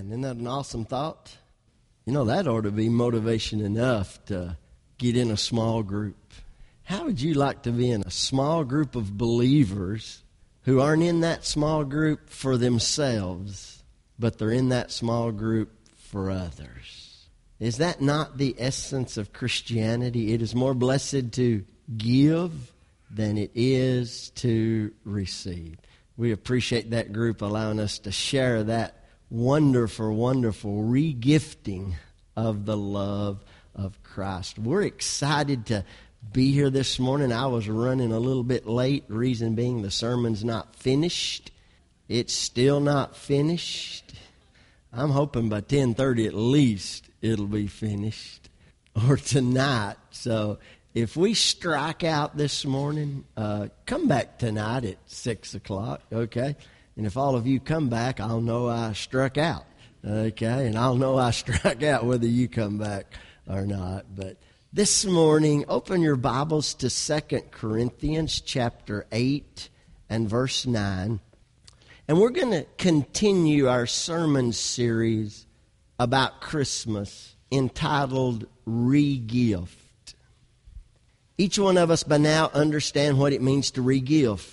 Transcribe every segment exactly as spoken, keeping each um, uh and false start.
Isn't that an awesome thought? You know, that ought to be motivation enough to get in a small group. How would you like to be in a small group of believers who aren't in that small group for themselves, but they're in that small group for others? Is that not the essence of Christianity? It is more blessed to give than it is to receive. We appreciate that group allowing us to share that wonderful, wonderful re-gifting of the love of Christ. We're excited to be here this morning. I was running a little bit late, reason being the sermon's not finished. It's still not finished. I'm hoping by ten thirty at least it'll be finished, or tonight. So if we strike out this morning, uh, come back tonight at six o'clock, okay? And if all of you come back, I'll know I struck out, okay? And I'll know I struck out whether you come back or not. But this morning, open your Bibles to Second Corinthians chapter eight and verse nine. And we're going to continue our sermon series about Christmas entitled Re-Gift. Each one of us by now understand what it means to re-gift.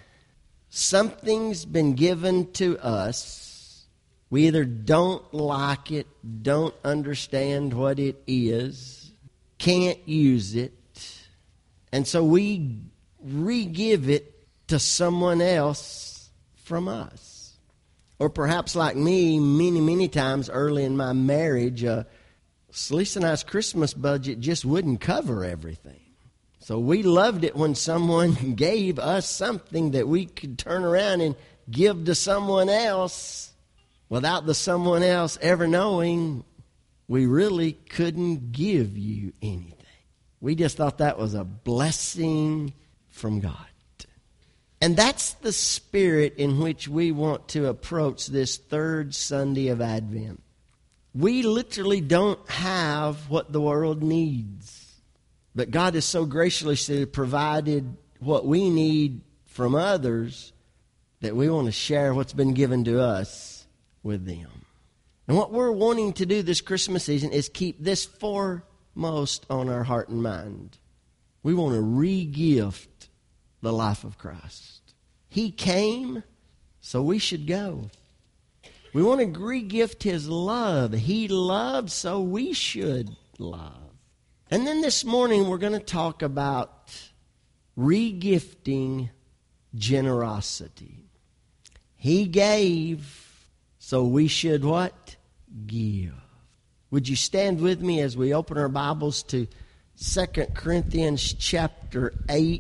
Something's been given to us. We either don't like it, don't understand what it is, can't use it, and so we re-give it to someone else from us. Or perhaps like me, many, many times early in my marriage, uh, Lisa and I's Christmas budget just wouldn't cover everything. So we loved it when someone gave us something that we could turn around and give to someone else without the someone else ever knowing we really couldn't give you anything. We just thought that was a blessing from God. And that's the spirit in which we want to approach this third Sunday of Advent. We literally don't have what the world needs. But God has so graciously provided what we need from others that we want to share what's been given to us with them. And what we're wanting to do this Christmas season is keep this foremost on our heart and mind. We want to re-gift the life of Christ. He came, so we should go. We want to re-gift His love. He loved, so we should love. And then this morning we're going to talk about re-gifting generosity. He gave, so we should what? Give. Would you stand with me as we open our Bibles to Second Corinthians chapter eight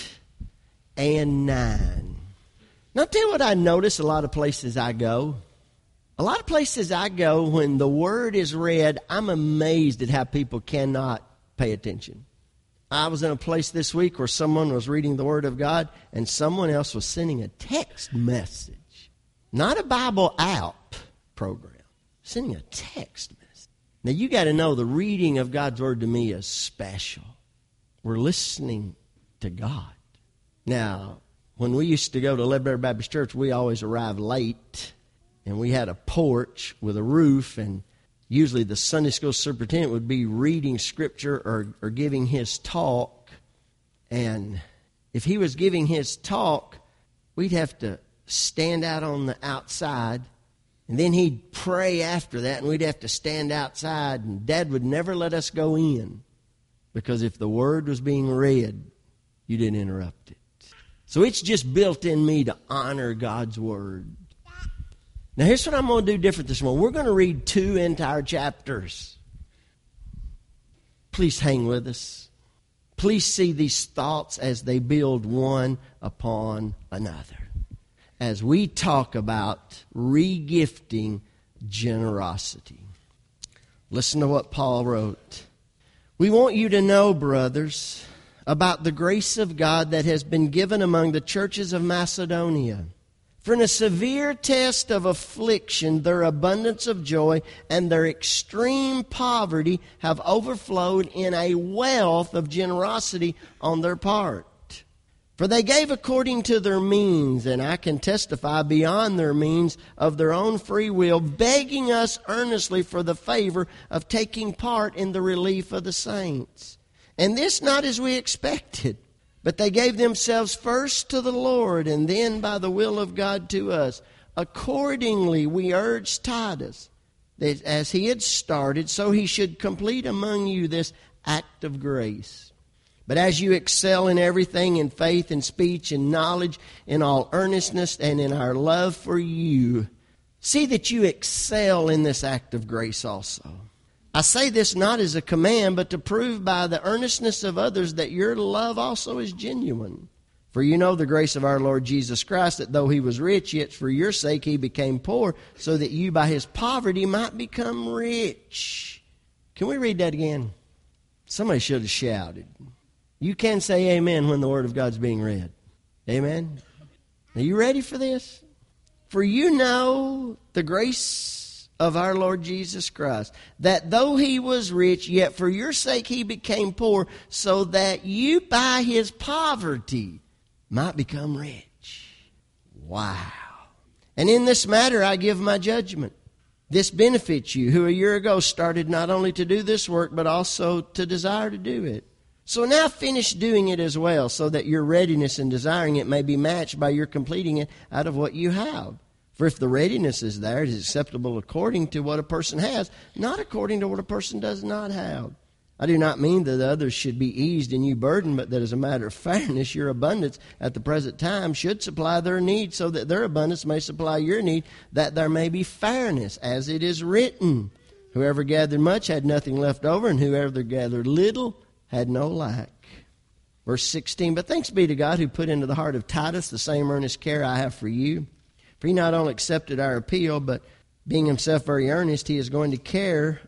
and nine. Now, I'll tell you what I notice a lot of places I go. A lot of places I go, when the Word is read, I'm amazed at how people cannot pay attention. I was in a place this week where someone was reading the Word of God and someone else was sending a text message. Not a Bible app program. Sending a text message. Now you got to know the reading of God's Word to me is special. We're listening to God. Now, when we used to go to Ledbetter Baptist Church, we always arrived late. And we had a porch with a roof, and usually the Sunday school superintendent would be reading scripture or, or giving his talk. And if he was giving his talk, we'd have to stand out on the outside. And then he'd pray after that, and we'd have to stand outside. And Dad would never let us go in, because if the Word was being read, you didn't interrupt it. So it's just built in me to honor God's Word. Now, here's what I'm going to do different this morning. We're going to read two entire chapters. Please hang with us. Please see these thoughts as they build one upon another, as we talk about re-gifting generosity. Listen to what Paul wrote. We want you to know, brothers, about the grace of God that has been given among the churches of Macedonia. For in a severe test of affliction, their abundance of joy and their extreme poverty have overflowed in a wealth of generosity on their part. For they gave according to their means, and I can testify beyond their means of their own free will, begging us earnestly for the favor of taking part in the relief of the saints. And this not as we expected, but they gave themselves first to the Lord, and then by the will of God to us. Accordingly, we urged Titus, that as he had started, so he should complete among you this act of grace. But as you excel in everything, in faith, in speech, in knowledge, in all earnestness, and in our love for you, see that you excel in this act of grace also. I say this not as a command, but to prove by the earnestness of others that your love also is genuine. For you know the grace of our Lord Jesus Christ, that though he was rich, yet for your sake he became poor, so that you by his poverty might become rich. Can we read that again? Somebody should have shouted. You can say amen when the Word of God's being read. Amen? Are you ready for this? For you know the grace of our Lord Jesus Christ, that though he was rich, yet for your sake he became poor, so that you by his poverty might become rich. Wow. And in this matter I give my judgment. This benefits you, who a year ago started not only to do this work, but also to desire to do it. So now finish doing it as well, so that your readiness in desiring it may be matched by your completing it out of what you have. For if the readiness is there, it is acceptable according to what a person has, not according to what a person does not have. I do not mean that others should be eased and you burdened, but that as a matter of fairness, your abundance at the present time should supply their need, so that their abundance may supply your need, that there may be fairness, as it is written. Whoever gathered much had nothing left over, and whoever gathered little had no lack. Verse sixteen, but thanks be to God who put into the heart of Titus the same earnest care I have for you. For he not only accepted our appeal, but being himself very earnest, he is going to care,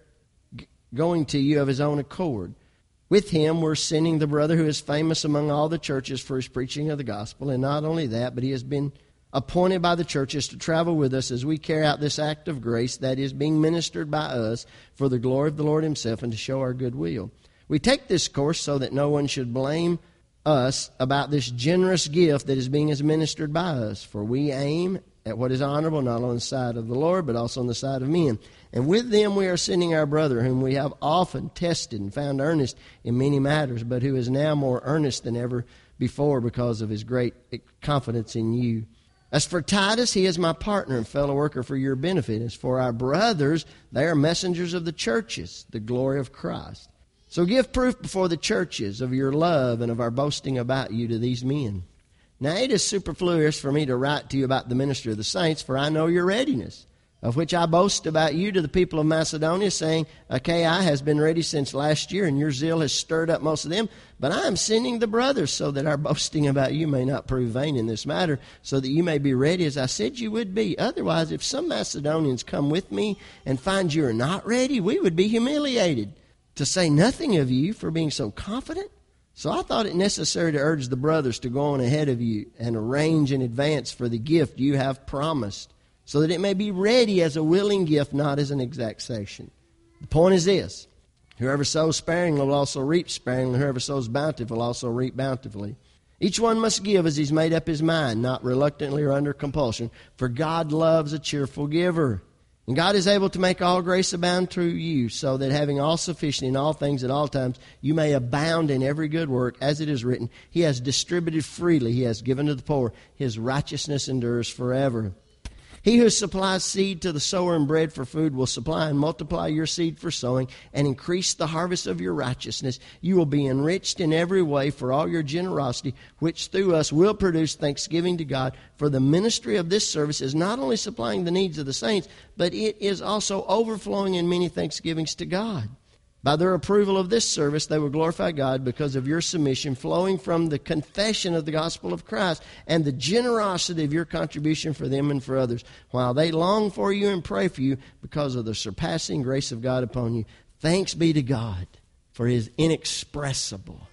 going to you of his own accord. With him we're sending the brother who is famous among all the churches for his preaching of the gospel. And not only that, but he has been appointed by the churches to travel with us as we carry out this act of grace that is being ministered by us for the glory of the Lord himself and to show our goodwill. We take this course so that no one should blame us about this generous gift that is being administered by us. For we aim at what is honorable, not on the side of the Lord, but also on the side of men. And with them we are sending our brother, whom we have often tested and found earnest in many matters, but who is now more earnest than ever before because of his great confidence in you. As for Titus, he is my partner and fellow worker for your benefit. As for our brothers, they are messengers of the churches, the glory of Christ. So give proof before the churches of your love and of our boasting about you to these men. Now it is superfluous for me to write to you about the ministry of the saints, for I know your readiness, of which I boast about you to the people of Macedonia, saying, Achaia has been ready since last year, and your zeal has stirred up most of them. But I am sending the brothers, so that our boasting about you may not prove vain in this matter, so that you may be ready as I said you would be. Otherwise, if some Macedonians come with me and find you are not ready, we would be humiliated, to say nothing of you for being so confident. So I thought it necessary to urge the brothers to go on ahead of you and arrange in advance for the gift you have promised, so that it may be ready as a willing gift, not as an exaction. The point is this: whoever sows sparingly will also reap sparingly, whoever sows bountifully will also reap bountifully. Each one must give as he's made up his mind, not reluctantly or under compulsion, for God loves a cheerful giver. And God is able to make all grace abound through you, so that having all sufficient in all things at all times, you may abound in every good work, as it is written, He has distributed freely, He has given to the poor, His righteousness endures forever. He who supplies seed to the sower and bread for food will supply and multiply your seed for sowing and increase the harvest of your righteousness. You will be enriched in every way for all your generosity, which through us will produce thanksgiving to God. For the ministry of this service is not only supplying the needs of the saints, but it is also overflowing in many thanksgivings to God. By their approval of this service, they will glorify God because of your submission flowing from the confession of the gospel of Christ and the generosity of your contribution for them and for others, while they long for you and pray for you because of the surpassing grace of God upon you. Thanks be to God for His inexpressible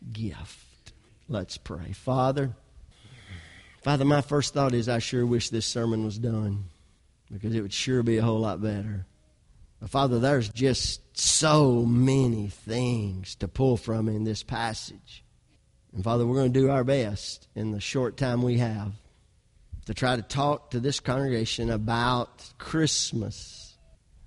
gift. Let's pray. Father, Father, my first thought is I sure wish this sermon was done, because it would sure be a whole lot better. Father, there's just so many things to pull from in this passage. And Father, we're going to do our best in the short time we have to try to talk to this congregation about Christmas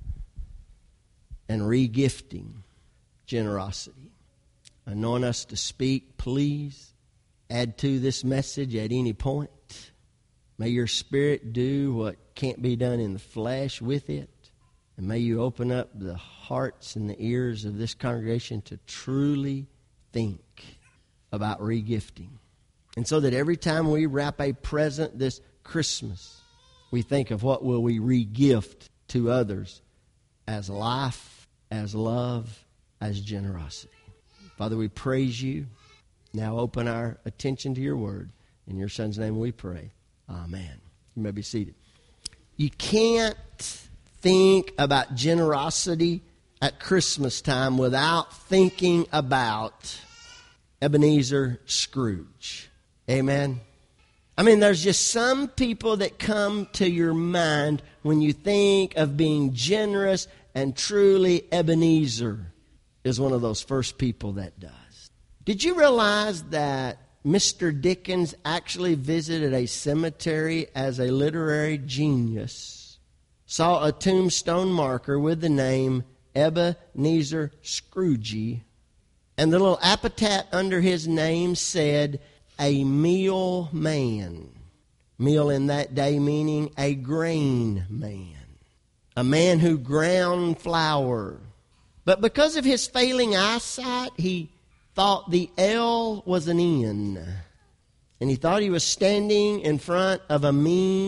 and re-gifting generosity. Anoint us to speak, please. Add to this message at any point. May your Spirit do what can't be done in the flesh with it. And may you open up the hearts and the ears of this congregation to truly think about regifting. And so that every time we wrap a present this Christmas, we think of what will we regift to others as life, as love, as generosity. Father, we praise you. Now open our attention to your word. In your Son's name we pray. Amen. You may be seated. You can't think about generosity at Christmas time without thinking about Ebenezer Scrooge. Amen. I mean, there's just some people that come to your mind when you think of being generous, and truly Ebenezer is one of those first people that does. Did you realize that Mister Dickens actually visited a cemetery as a literary genius, saw a tombstone marker with the name Ebenezer Scrooge, and the little epitaph under his name said, a meal man. Meal in that day meaning a grain man. A man who ground flour. But because of his failing eyesight, he thought the L was an N. And he thought he was standing in front of a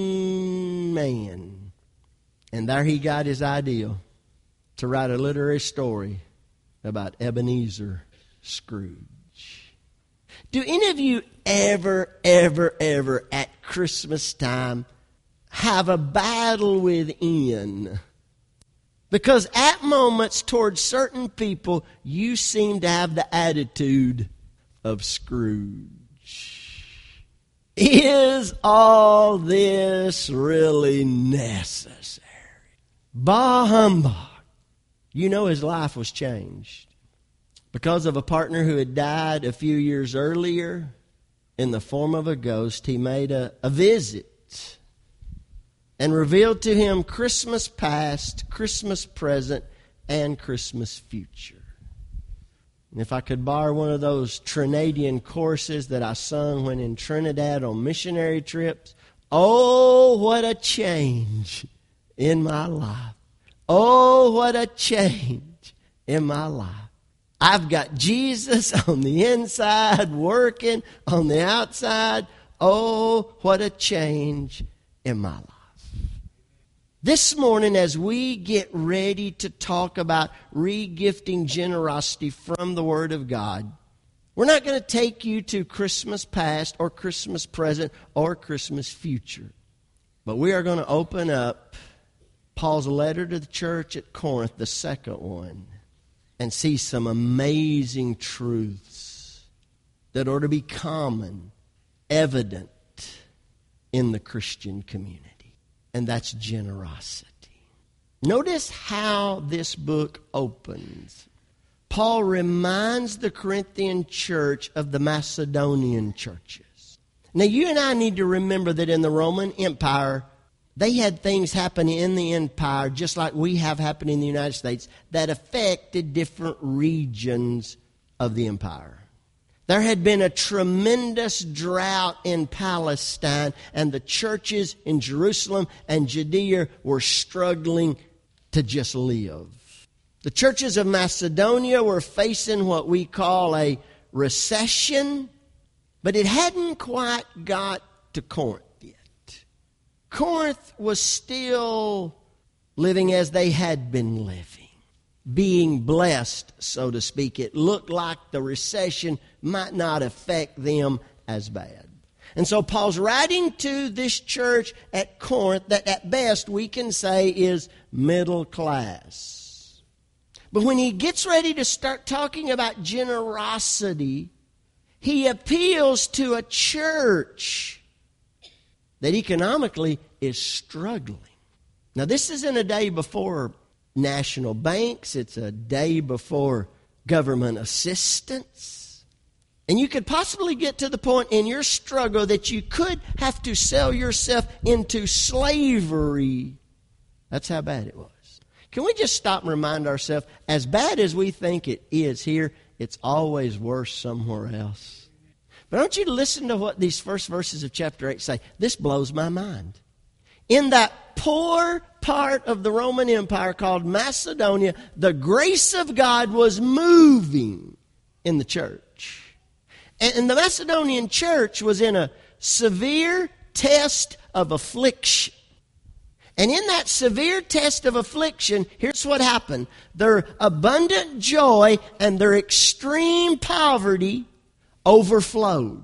mean man. And there he got his idea to write a literary story about Ebenezer Scrooge. Do any of you ever, ever, ever at Christmas time have a battle within? Because at moments towards certain people, you seem to have the attitude of Scrooge. Is all this really necessary? Bah humbug. You know his life was changed because of a partner who had died a few years earlier in the form of a ghost. He made a, a visit and revealed to him Christmas past, Christmas present, and Christmas future. And if I could borrow one of those Trinidadian choruses that I sung when in Trinidad on missionary trips, oh, what a change in my life. Oh, what a change in my life. I've got Jesus on the inside, working on the outside. Oh, what a change in my life. This morning, as we get ready to talk about re-gifting generosity from the Word of God, we're not going to take you to Christmas past or Christmas present or Christmas future. But we are going to open up Paul's letter to the church at Corinth, the second one, and see some amazing truths that ought to be common, evident in the Christian community. And that's generosity. Notice how this book opens. Paul reminds the Corinthian church of the Macedonian churches. Now, you and I need to remember that in the Roman Empire, they had things happen in the empire just like we have happened in the United States that affected different regions of the empire. There had been a tremendous drought in Palestine, and the churches in Jerusalem and Judea were struggling to just live. The churches of Macedonia were facing what we call a recession, but it hadn't quite got to Corinth yet. Corinth was still living as they had been living, being blessed, so to speak. It looked like the recession might not affect them as bad. And so Paul's writing to this church at Corinth that at best we can say is middle class. But when he gets ready to start talking about generosity, he appeals to a church that economically is struggling. Now, this isn't a day before national banks. It's a day before government assistance. And you could possibly get to the point in your struggle that you could have to sell yourself into slavery. That's how bad it was. Can we just stop and remind ourselves, as bad as we think it is here, it's always worse somewhere else. But I want you to listen to what these first verses of chapter eight say. This blows my mind. In that poor part of the Roman Empire called Macedonia, the grace of God was moving in the church. And the Macedonian church was in a severe test of affliction. And in that severe test of affliction, here's what happened. Their abundant joy and their extreme poverty overflowed.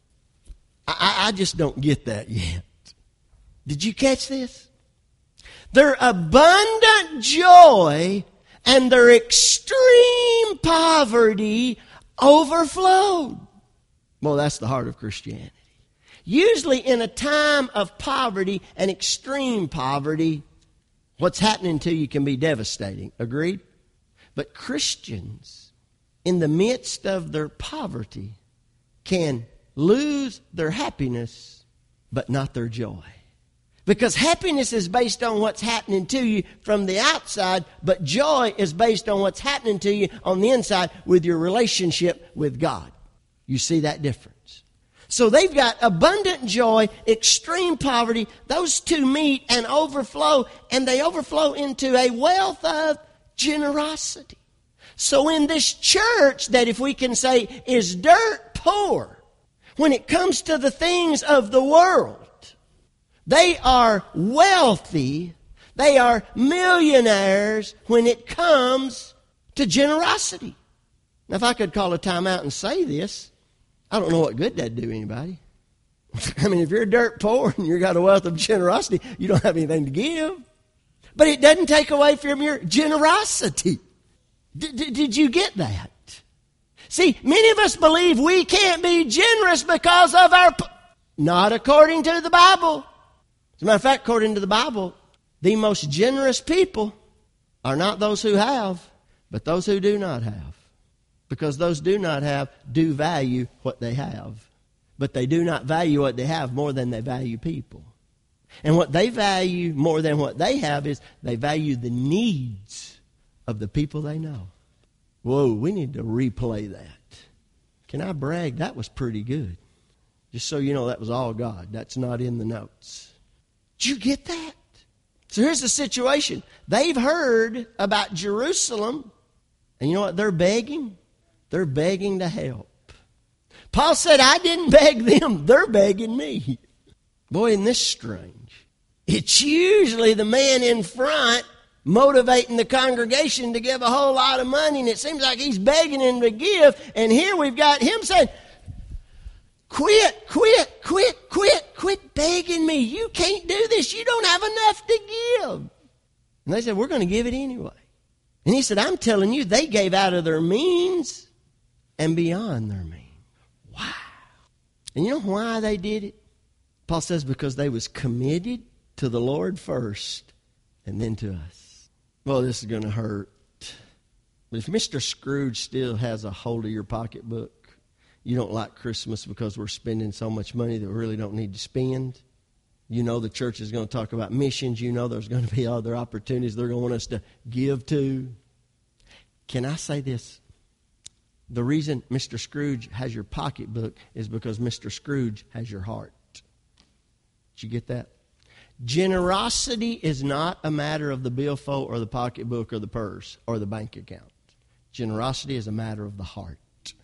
I, I just don't get that yet. Did you catch this? Their abundant joy and their extreme poverty overflowed. Well, that's the heart of Christianity. Usually in a time of poverty and extreme poverty, what's happening to you can be devastating. Agreed? But Christians, in the midst of their poverty, can lose their happiness, but not their joy. Because happiness is based on what's happening to you from the outside, but joy is based on what's happening to you on the inside with your relationship with God. You see that difference? So they've got abundant joy, extreme poverty. Those two meet and overflow, and they overflow into a wealth of generosity. So in this church that, if we can say, is dirt poor, when it comes to the things of the world, they are wealthy, they are millionaires when it comes to generosity. Now, if I could call a timeout and say this, I don't know what good that'd do anybody. I mean, if you're dirt poor and you've got a wealth of generosity, you don't have anything to give. But it doesn't take away from your generosity. D- d- did you get that? See, many of us believe we can't be generous because of our... P- Not according to the Bible. As a matter of fact, according to the Bible, the most generous people are not those who have, but those who do not have. Because those do not have do value what they have. But they do not value what they have more than they value people. And what they value more than what they have is they value the needs of the people they know. Whoa, we need to replay that. Can I brag? That was pretty good. Just so you know, that was all God. That's not in the notes. Did you get that? So here's the situation. They've heard about Jerusalem. And you know what they're begging? They're begging to help. Paul said, I didn't beg them. They're begging me. Boy, isn't this strange? It's usually the man in front motivating the congregation to give a whole lot of money, and it seems like he's begging them to give. And here we've got him saying, quit, quit, quit, quit, quit begging me. You can't do this. You don't have enough to give. And they said, we're going to give it anyway. And he said, I'm telling you, they gave out of their means and beyond their means. Wow. And you know why they did it? Paul says because they was committed to the Lord first and then to us. Well, this is going to hurt. But if Mister Scrooge still has a hold of your pocketbook, you don't like Christmas because we're spending so much money that we really don't need to spend. You know the church is going to talk about missions. You know there's going to be other opportunities they're going to want us to give to. Can I say this? The reason Mister Scrooge has your pocketbook is because Mister Scrooge has your heart. Did you get that? Generosity is not a matter of the billfold or the pocketbook or the purse or the bank account. Generosity is a matter of the heart.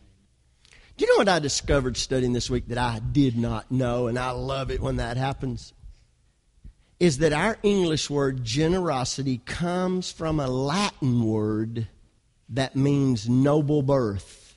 Do you know what I discovered studying this week that I did not know, and I love it when that happens? Is that our English word generosity comes from a Latin word that means noble birth,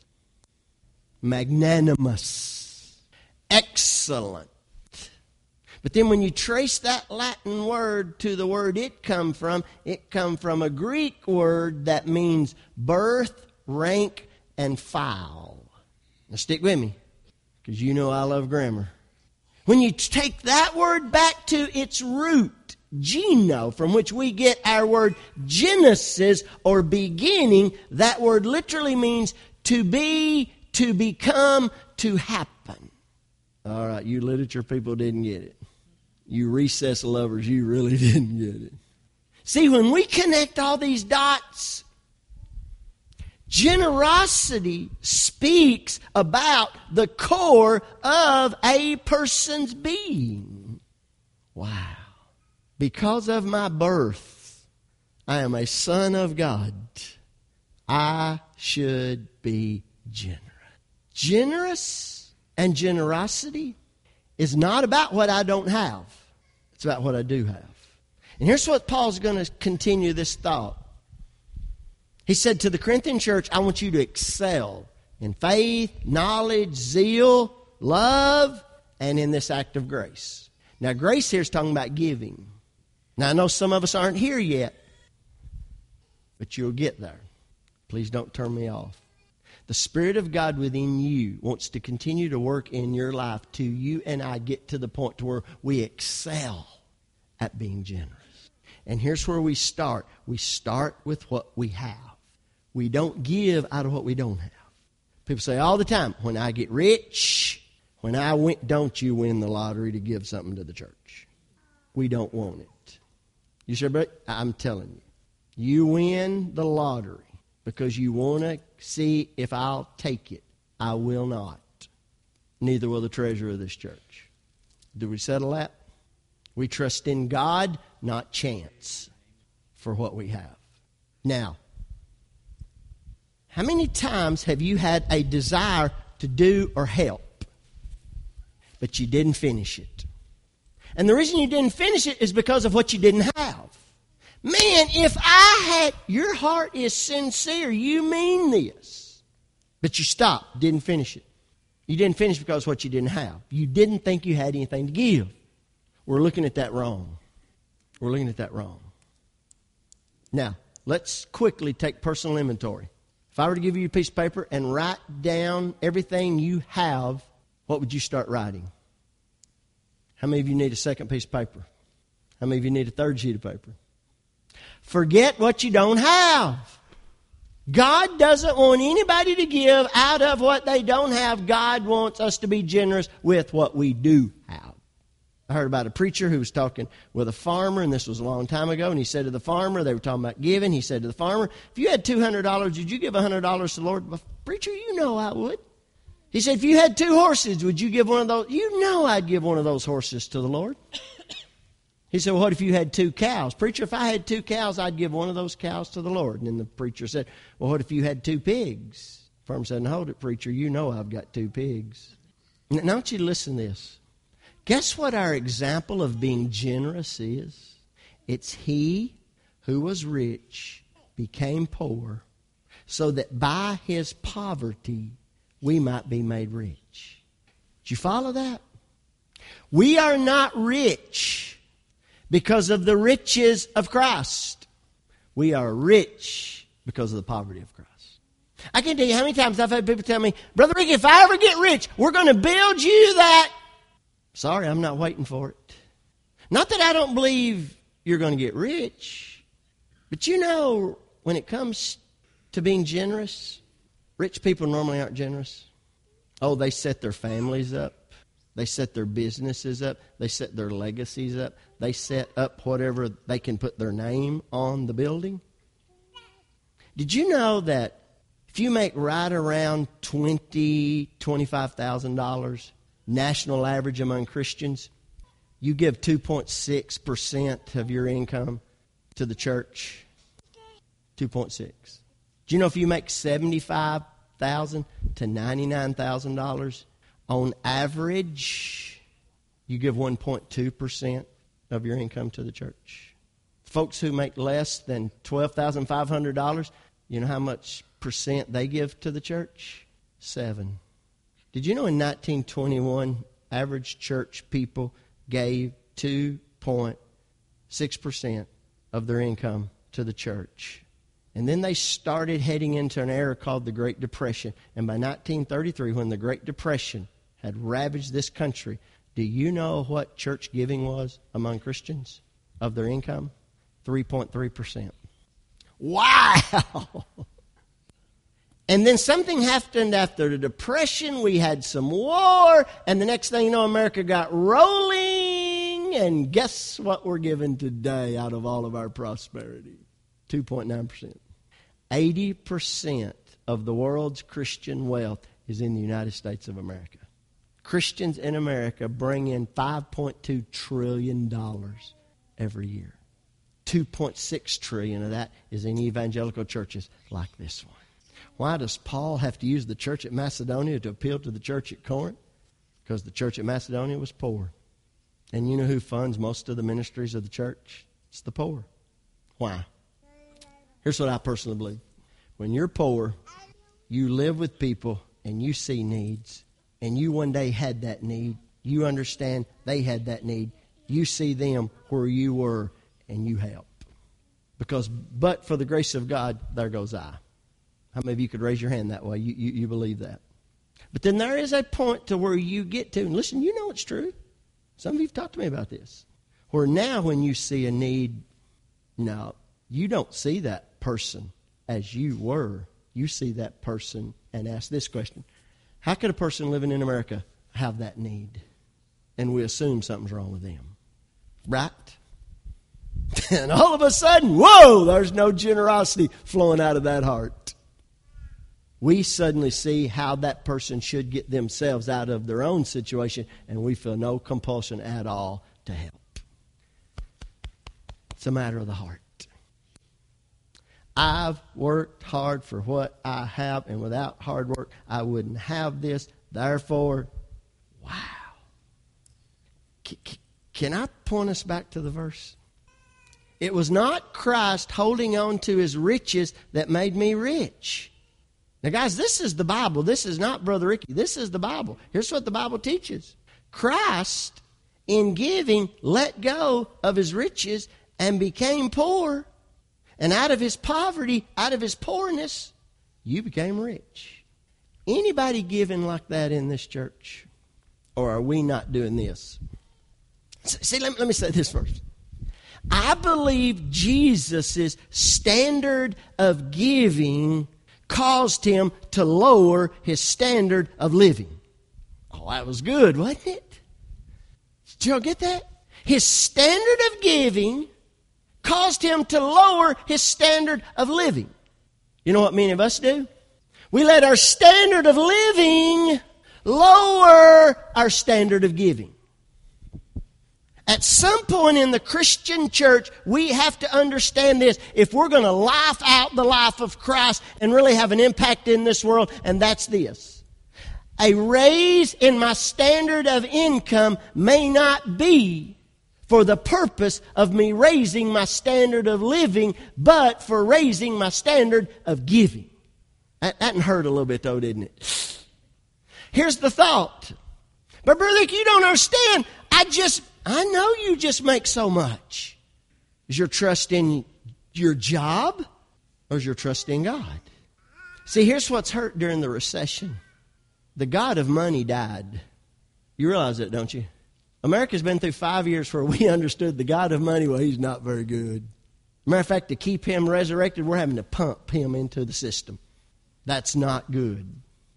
magnanimous, excellent. But then when you trace that Latin word to the word it come from, it come from a Greek word that means birth, rank, and file. Now stick with me, because you know I love grammar. When you take that word back to its root, geno, from which we get our word Genesis or beginning, that word literally means to be to become, to happen. All right, you literature people didn't get it. You recess lovers, you really didn't get it. See, when we connect all these dots, generosity speaks about the core of a person's being. Wow. Because of my birth, I am a son of God. I should be generous. Generous and generosity is not about what I don't have. It's about what I do have. And here's what Paul's going to continue this thought. He said to the Corinthian church, I want you to excel in faith, knowledge, zeal, love, and in this act of grace. Now, grace here is talking about giving. Now, I know some of us aren't here yet, but you'll get there. Please don't turn me off. The Spirit of God within you wants to continue to work in your life till you and I get to the point to where we excel at being generous. And here's where we start. We start with what we have. We don't give out of what we don't have. People say all the time, when I get rich, when I win, don't you win the lottery to give something to the church. We don't want it. You say, but I'm telling you, you win the lottery because you want to see if I'll take it. I will not. Neither will the treasurer of this church. Do we settle that? We trust in God, not chance, for what we have. Now, how many times have you had a desire to do or help, but you didn't finish it? And the reason you didn't finish it is because of what you didn't have. Man, if I had, your heart is sincere, you mean this. But you stopped, didn't finish it. You didn't finish because of what you didn't have. You didn't think you had anything to give. We're looking at that wrong. We're looking at that wrong. Now, let's quickly take personal inventory. If I were to give you a piece of paper and write down everything you have, what would you start writing? How many of you need a second piece of paper? How many of you need a third sheet of paper? Forget what you don't have. God doesn't want anybody to give out of what they don't have. God wants us to be generous with what we do have. I heard about a preacher who was talking with a farmer, and this was a long time ago, and he said to the farmer, they were talking about giving, he said to the farmer, if you had two hundred dollars, would you give one hundred dollars to the Lord? Well, preacher, you know I would. He said, if you had two horses, would you give one of those? You know I'd give one of those horses to the Lord. He said, well, what if you had two cows? Preacher, if I had two cows, I'd give one of those cows to the Lord. And then the preacher said, well, what if you had two pigs? The farmer said, hold it, preacher, you know I've got two pigs. Now I want you to listen to this. Guess what our example of being generous is? It's he who was rich became poor so that by his poverty we might be made rich. Did you follow that? We are not rich because of the riches of Christ. We are rich because of the poverty of Christ. I can't tell you how many times I've had people tell me, Brother Ricky, if I ever get rich, we're going to build you that. Sorry, I'm not waiting for it. Not that I don't believe you're going to get rich, but you know, when it comes to being generous, rich people normally aren't generous. Oh, they set their families up. They set their businesses up. They set their legacies up. They set up whatever they can put their name on the building. Did you know that if you make right around twenty thousand dollars, twenty-five thousand dollars, national average among Christians, you give two point six percent of your income to the church? two point six. Do you know if you make seventy-five thousand dollars to ninety-nine thousand dollars, on average, you give one point two percent of your income to the church? Folks who make less than twelve thousand five hundred dollars, you know how much percent they give to the church? Seven. Did you know in nineteen twenty-one, average church people gave two point six percent of their income to the church? And then they started heading into an era called the Great Depression. And by nineteen thirty-three, when the Great Depression had ravaged this country, do you know what church giving was among Christians of their income? three point three percent. Wow! And then something happened after the Depression. We had some war. And the next thing you know, America got rolling. And guess what we're given today out of all of our prosperity? two point nine percent. eighty percent of the world's Christian wealth is in the United States of America. Christians in America bring in five point two trillion dollars every year. two point six trillion dollars of that is in evangelical churches like this one. Why does Paul have to use the church at Macedonia to appeal to the church at Corinth? Because the church at Macedonia was poor. And you know who funds most of the ministries of the church? It's the poor. Why? Here's what I personally believe. When you're poor, you live with people and you see needs, and you one day had that need. You understand they had that need. You see them where you were, and you help. Because but for the grace of God, there goes I. How many of you could raise your hand that way? You, you, you believe that. But then there is a point to where you get to, and listen, you know it's true. Some of you have talked to me about this. Where now when you see a need, no, you don't see that person as you were. You see that person and ask this question. How could a person living in America have that need? And we assume something's wrong with them. Right? And all of a sudden, whoa, there's no generosity flowing out of that heart. We suddenly see how that person should get themselves out of their own situation, and we feel no compulsion at all to help. It's a matter of the heart. I've worked hard for what I have, and without hard work, I wouldn't have this. Therefore, wow. C- c- can I point us back to the verse? It was not Christ holding on to his riches that made me rich. Now, guys, this is the Bible. This is not Brother Ricky. This is the Bible. Here's what the Bible teaches. Christ, in giving, let go of his riches and became poor. And out of his poverty, out of his poorness, you became rich. Anybody giving like that in this church? Or are we not doing this? See, let me, let me say this first. I believe Jesus' standard of giving caused him to lower his standard of living. Oh, that was good, wasn't it? Did y'all get that? His standard of giving caused him to lower his standard of living. You know what many of us do? We let our standard of living lower our standard of giving. At some point in the Christian church, we have to understand this. If we're going to life out the life of Christ and really have an impact in this world, and that's this. A raise in my standard of income may not be for the purpose of me raising my standard of living, but for raising my standard of giving. That, that hurt a little bit though, didn't it? Here's the thought. But brother, you don't understand. I just... I know you just make so much. Is your trust in your job or is your trust in God? See, here's what's hurt during the recession. The God of money died. You realize that, don't you? America's been through five years where we understood the God of money, well, he's not very good. Matter of fact, to keep him resurrected, we're having to pump him into the system. That's not good.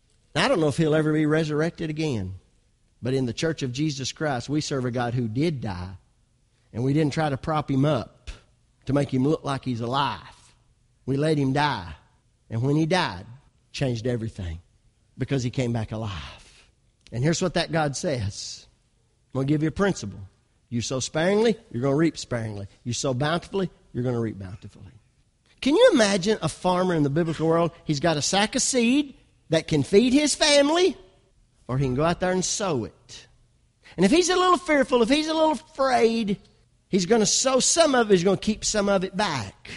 I don't know if he'll ever be resurrected again. But in the Church of Jesus Christ, we serve a God who did die. And we didn't try to prop him up to make him look like he's alive. We let him die. And when he died, changed everything. Because he came back alive. And here's what that God says. I'm going to give you a principle. You sow sparingly, you're going to reap sparingly. You sow bountifully, you're going to reap bountifully. Can you imagine a farmer in the biblical world? He's got a sack of seed that can feed his family. Or he can go out there and sow it. And if he's a little fearful, if he's a little afraid, he's going to sow some of it, he's going to keep some of it back.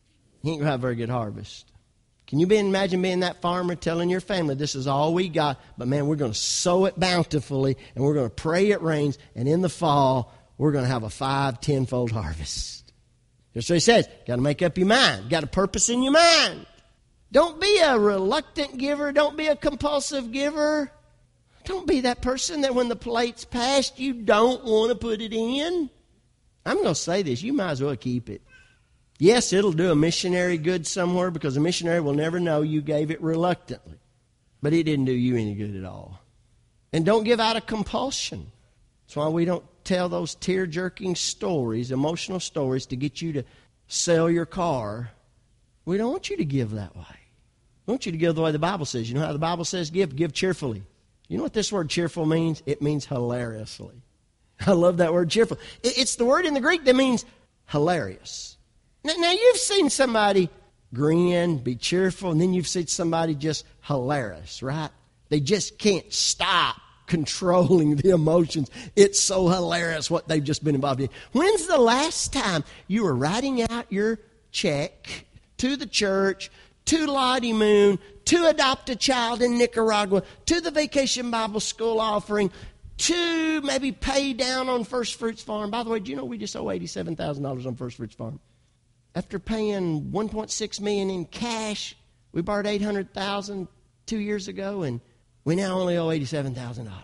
He ain't going to have a very good harvest. Can you be, imagine being that farmer telling your family, this is all we got, but man, we're going to sow it bountifully, and we're going to pray it rains, and in the fall, we're going to have a five, tenfold harvest. That's what he says. Got to make up your mind. Got a purpose in your mind. Don't be a reluctant giver. Don't be a compulsive giver. Don't be that person that when the plate's passed, you don't want to put it in. I'm going to say this. You might as well keep it. Yes, it'll do a missionary good somewhere because a missionary will never know you gave it reluctantly. But it didn't do you any good at all. And don't give out of compulsion. That's why we don't tell those tear-jerking stories, emotional stories, to get you to sell your car. We don't want you to give that way. We want you to give the way the Bible says. You know how the Bible says give? Give cheerfully. You know what this word cheerful means? It means hilariously. I love that word cheerful. It's the word in the Greek that means hilarious. Now, now you've seen somebody grin, be cheerful, and then you've seen somebody just hilarious, right? They just can't stop controlling the emotions. It's so hilarious what they've just been involved in. When's the last time you were writing out your check to the church, to Lottie Moon, to adopt a child in Nicaragua, to the Vacation Bible School offering, to maybe pay down on First Fruits Farm? By the way, do you know we just owe eighty-seven thousand dollars on First Fruits Farm? After paying one point six million dollars in cash, we borrowed eight hundred thousand dollars two years ago, and we now only owe eighty-seven thousand dollars.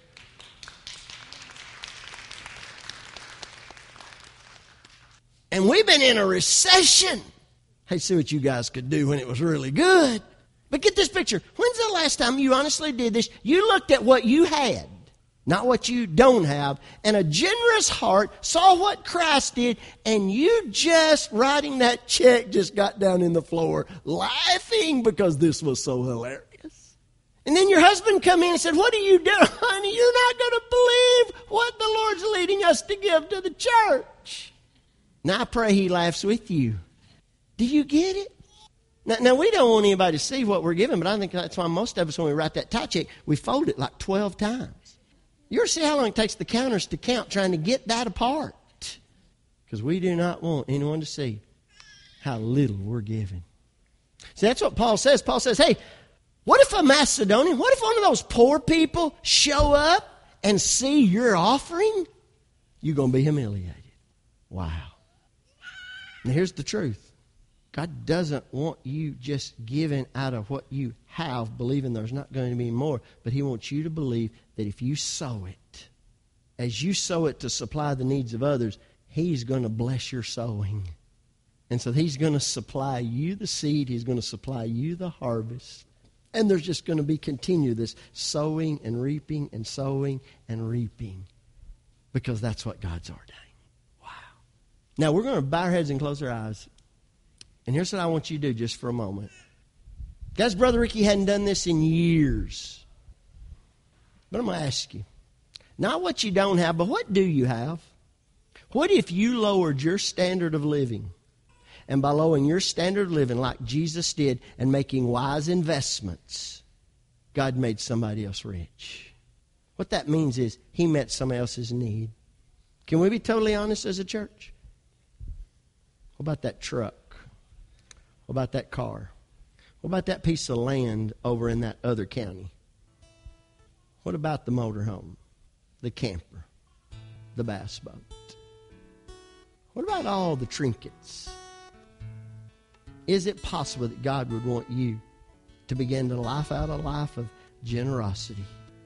And we've been in a recession. Hey, see what you guys could do when it was really good. But get this picture. When's the last time you honestly did this? You looked at what you had, not what you don't have, and a generous heart saw what Christ did, and you just, writing that check, just got down in the floor laughing because this was so hilarious. And then your husband come in and said, "What are you doing, honey? You're not going to believe what the Lord's leading us to give to the church." Now I pray he laughs with you. Do you get it? Now, now we don't want anybody to see what we're giving, but I think that's why most of us, when we write that tithe check, we fold it like twelve times. You ever see how long it takes the counters to count trying to get that apart? Because we do not want anyone to see how little we're giving. See, that's what Paul says. Paul says, hey, what if a Macedonian, what if one of those poor people show up and see your offering? You're going to be humiliated. Wow. Now here's the truth. God doesn't want you just giving out of what you have, believing there's not going to be more, but he wants you to believe that if you sow it, as you sow it to supply the needs of others, he's going to bless your sowing. And so he's going to supply you the seed, he's going to supply you the harvest. And there's just going to be continue this sowing and reaping and sowing and reaping, because that's what God's ordained. Wow. Now we're going to bow our heads and close our eyes. And here's what I want you to do just for a moment. Guys, Brother Ricky hadn't done this in years. But I'm going to ask you, not what you don't have, but what do you have? What if you lowered your standard of living? And by lowering your standard of living like Jesus did and making wise investments, God made somebody else rich. What that means is he met somebody else's need. Can we be totally honest as a church? What about that truck? What about that car? What about that piece of land over in that other county? What about the motorhome, the camper, the bass boat? What about all the trinkets? Is it possible that God would want you to begin to live out a life of generosity?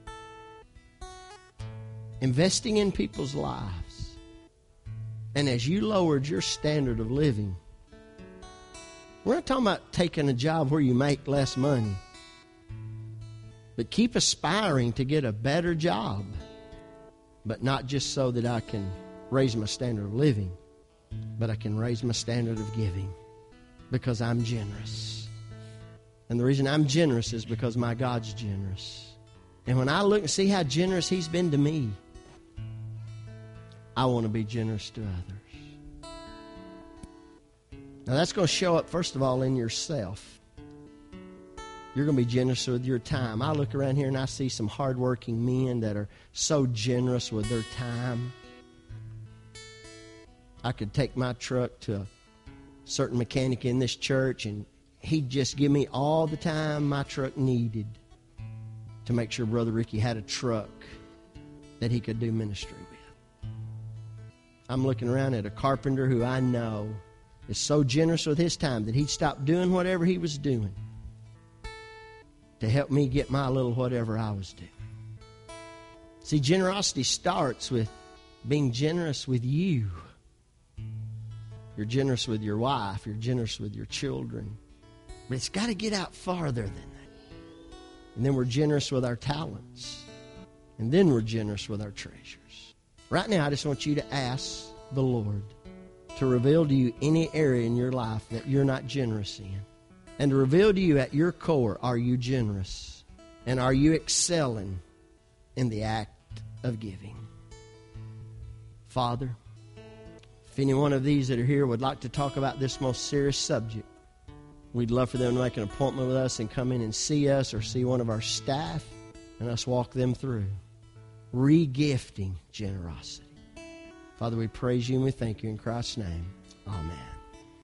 Investing in people's lives. And as you lowered your standard of living, we're not talking about taking a job where you make less money. But keep aspiring to get a better job. But not just so that I can raise my standard of living, but I can raise my standard of giving. Because I'm generous. And the reason I'm generous is because my God's generous. And when I look and see how generous he's been to me, I want to be generous to others. Now that's going to show up, first of all, in yourself. You're going to be generous with your time. I look around here and I see some hardworking men that are so generous with their time. I could take my truck to a certain mechanic in this church and he'd just give me all the time my truck needed to make sure Brother Ricky had a truck that he could do ministry with. I'm looking around at a carpenter who I know is so generous with his time that he'd stop doing whatever he was doing to help me get my little whatever I was doing. See, generosity starts with being generous with you. You're generous with your wife. You're generous with your children. But it's got to get out farther than that. And then we're generous with our talents. And then we're generous with our treasures. Right now, I just want you to ask the Lord to reveal to you any area in your life that you're not generous in. And to reveal to you at your core, are you generous? And are you excelling in the act of giving? Father, if any one of these that are here would like to talk about this most serious subject, we'd love for them to make an appointment with us and come in and see us or see one of our staff and us walk them through re-gifting generosity. Father, we praise you and we thank you in Christ's name. Amen.